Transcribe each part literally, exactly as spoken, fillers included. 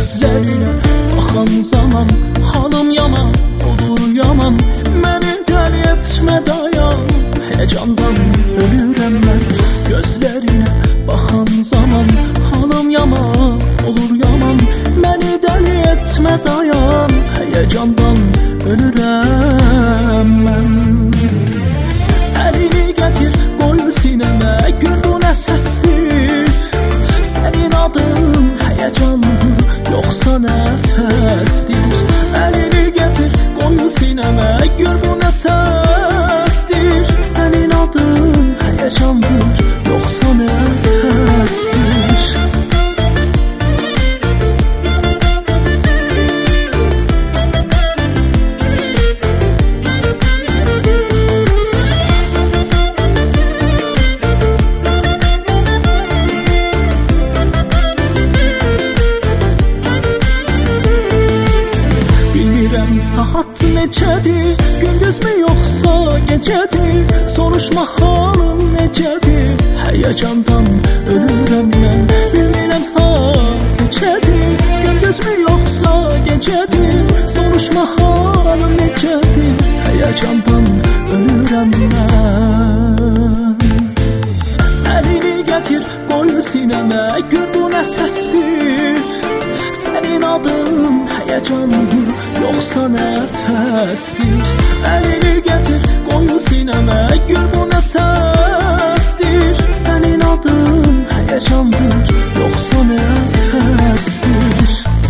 Gözlerine bakan zaman halım yaman olur yaman. Məni dəli etmə dayan, heyecandan ölürəm mən. Gözlerine bakan zaman halım yaman olur yaman. Məni dəli etmə dayan, heyecandan ölürəm mən. Əlini gətir qoy sinəmə, gör bu nə səsdir. Sənin adın heyecandır, yoxsa nəfəsdir. Əlini gətir qoy sinəmə, gör bu nə səsdir. Sənin adın heyecandır, yoxsa nəfəsdir. Saat necədir, gündüz mü yoxsa gecədir? Soruşma halım necədir, heyecandan ölürəm mən. Bilmirəm saat necədir, gündüz mü yoxsa gecədir? Soruşma halım necədir, heyecandan ölürəm mən. Əlini gətir qoy sinəmə, gör bu nə səsdir. Sənin adın heyecandır, yoxsa nəfəsdir. Əlini gətir qoy sinəmə, gör bu nə səsdir. Sənin adın heyecandır, yoxsa nəfəsdir.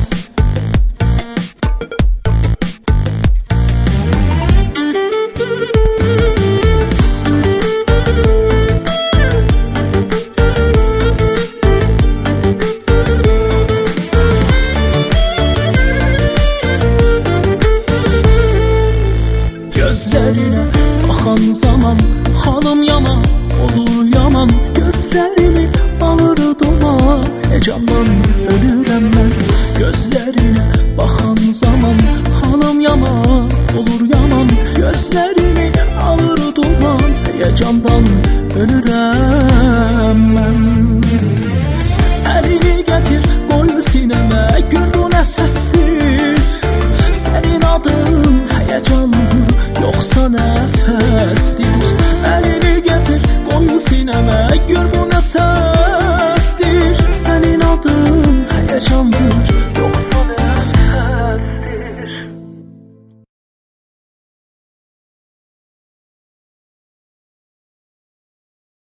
Gözlerine bakan zaman halım yaman olur yaman. Gözlerimi alır duman, heyecandan ölürəm mən. Gözlerine bakan zaman halım yaman olur yaman. Gözlerimi alır duman, heyecandan ölürəm mən. Əlini gətir qoy sinəmə, gör bu nə səsdir. Sənin adın heyecandır, yoxsa nəfəsdir. Əlini gətir qoy sinəmə, gör bu nə səsdir. Sənin adın heyecandır,